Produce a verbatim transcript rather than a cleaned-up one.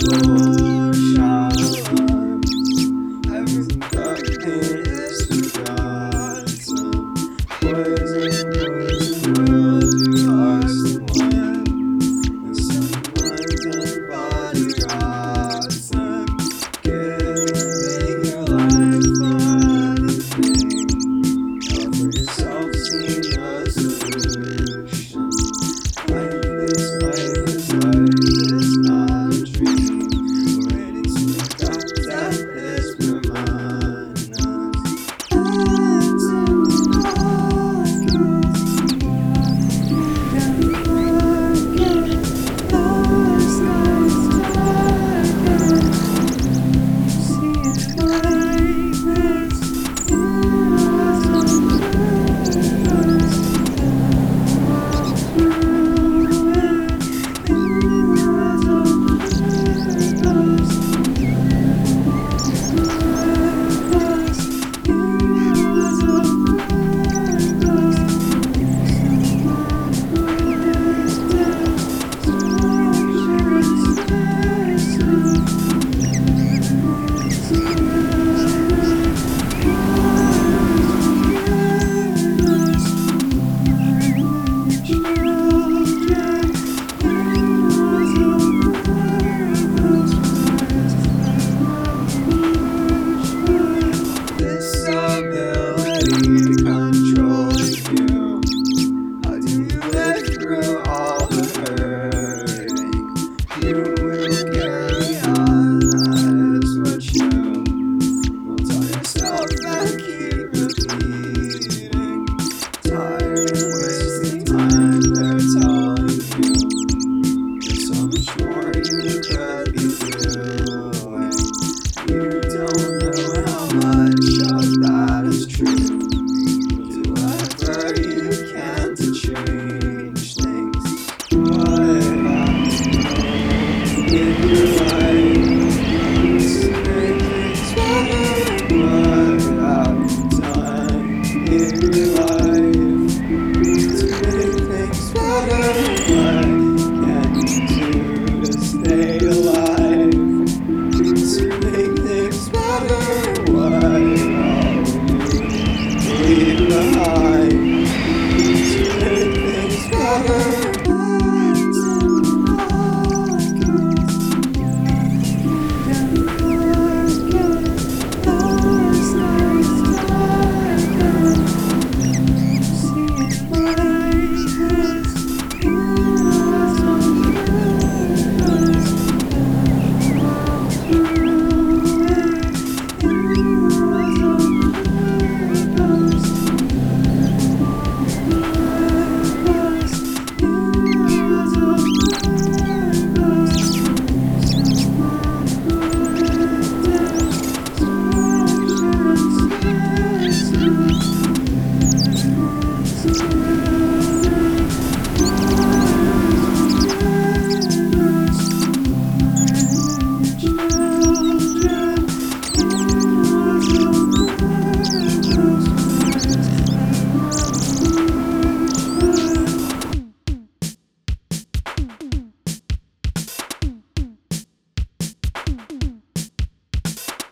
Everything but pain is forgotten. Poison, poison world, you lost the one. And someone's dead body rotten. Giving your life for anything. Offer yourself, see no solution. Life is life is life is not a dream. Waiting to look up, death is reminding us. Controls you. How do you live through all the hurting? You will carry on, that is what you will tell yourself and keep repeating. Tired and wasting time, they're telling you. There's so much more you could